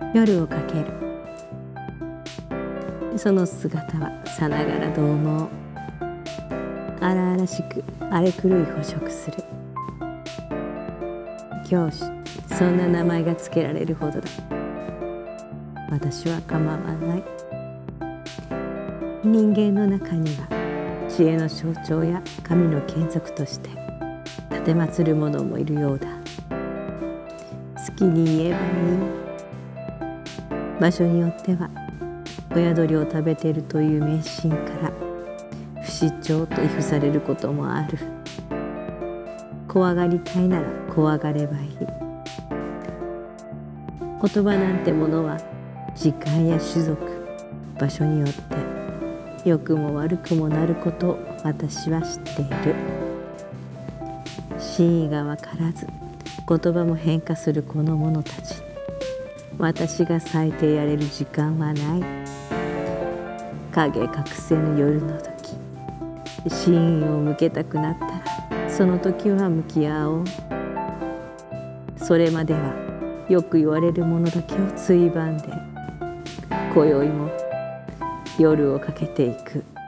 夜をかける。その姿はさながら獰猛。荒々しく荒れ狂い捕食する。教師、そんな名前が付けられるほどだ。私は構わない。人間の中には知恵の象徴や神の眷属として奉る者もいるようだ。好きに言えばいい。場所によっては親鳥を食べているという迷信から不死鳥と威風されることもある。怖がりたいなら怖がればいい。言葉なんてものは時間や種族、場所によって良くも悪くもなることを私は知っている。真意が分からず言葉も変化するこの者たちに私が咲いてやれる時間はない。影隠せぬ夜の時、真意を向けたくなったらその時は向き合おう。それまではよく言われるものだけをついばんで今宵も夜をかけていく。